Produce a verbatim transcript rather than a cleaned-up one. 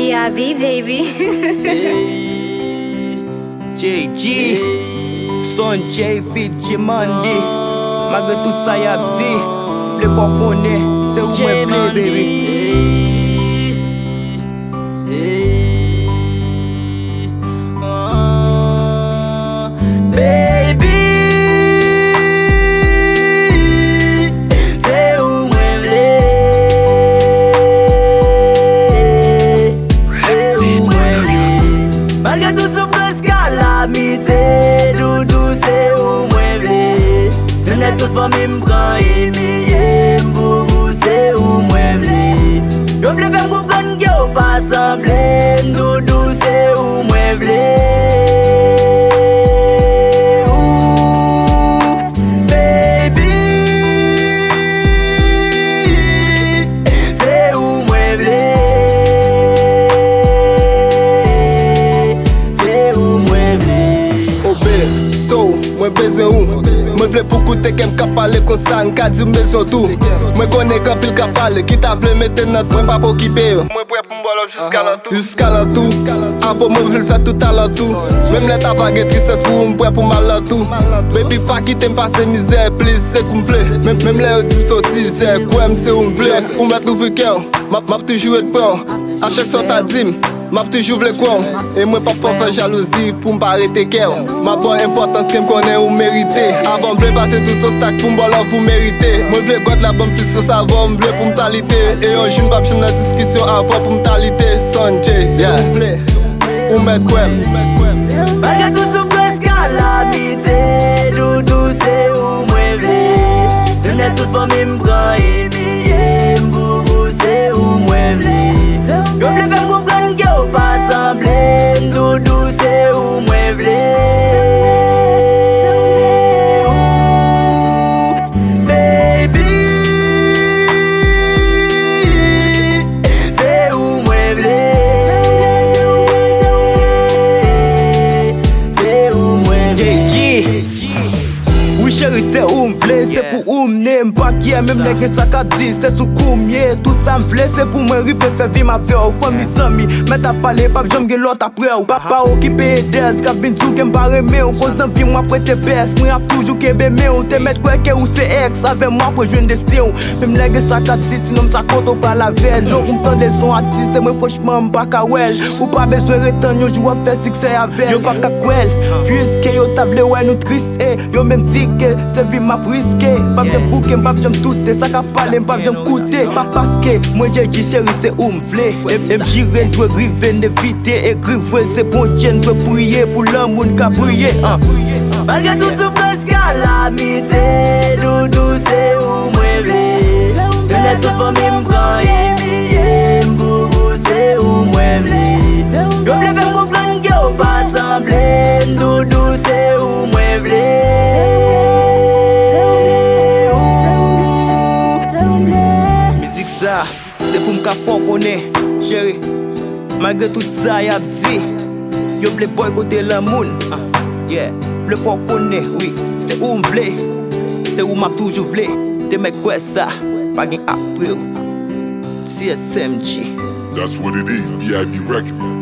B I B, baby. J G, Son J Fit J Mandy, malgré tout ça y a dit, le faut qu'on est, c'est où moi vle, baby. Baby, c'est où moi vle, c'est où moi vle. Malgré toute souffrance calamité, doudou c'est où moi vle. Tenez toute famille m'prend et m'y m'bourou, c'est où moi vle. Yo vle faire comprendre que yo pas semblé, doudou c'est où moi vle. Mwen bezen ou, mwen vle pou koute kem ka pale kon sa, nka di mbeson tou. Mwen konen kan pil ka pale, ki ta vle mette not, mwen pa pou kipe yo. Mwen pou ep mbolop jiska lantou, jiska lantou. Apo mwen vle fè tout talantou. Mem let avage tristes pou mwen pou ep pou malantou. Baby pa kite mpase mizer, please se kou mvle. Mem le yo tip soti, se kouem se ou mvle. Ou mwen trouve kèw, map toujou et pran. A chèk son ta dim, map toujou vle kouan. E mwen pa pou fè jalousi pou mpa arete kèw. Ma bon importance kem konen ou merite. Avant vle pase tout au stack pou mbolov ou merite. Mwen vle god la bon plus so savon, mwen vle pou mtalite. E yon joun pap chen nan diskisyon avon pou mtalite. Son J, yeah, ou met kwem. Malgré toute souffrance calamité, doudou c'est où moi vle. Tenez toute famille m'prend et m'y m'bourou, c'est où moi vle. Yo vle faire comprendre que yo pas semblé, doudou c'est où moi vle. Chérie, c'est où m'vle, c'est pour où m'ne m'pas qui est même nègre ça qu'a dit, c'est sous combien tout ça m'vle, c'est pour moi rive faire vie ma vie au famille amis, mais t'as parlé pas j'aime que l'autre après ou papa occupé des qu'a vinn tout que m'pa remet au cause d'un vie moi prêter baisse, moi toujours que bébé ou te mettre quoi que ou c'est ex avec moi pour joindre destin, même nègre ça qu'a dit, non ça compte pas la veille, donc m'tend des sons artistes, moi franchement m'pas ka well, ou pas besoin retenir yo joue faire succès avec, yo pas ka kwel, puisque yo table ouais nous triste, yo même dit que c'est vie m'a risqué. Pas bien bouquet, pas bien tout, ça qu'a fallu, pas bien coûter. Pas parce que moi j'ai dit chérie, c'est où m'vle. M j'irai, doit griver, n'éviter, écrire, c'est bon Dieu, doit prier pour l'amour qu'a brillé. Malgré toute souffrance calamité, doudou c'est où moi vle. Tenez toute famille m'prend et m'y m'bourou, c'est où moi vle. Yo vle faire comprendre que yo pas semblé, doudou c'est où moi vle. C'est pour m'ka fort connaître, chérie. Malgré tout ça, y'a dit, yo vle boycotter le monde. Ah, yeah, vle fort connaître, oui. C'est où m'vle, c'est où m'a toujours vle. Te mec quoi ça, pas gain après. T S M G. That's what it is, B I B record.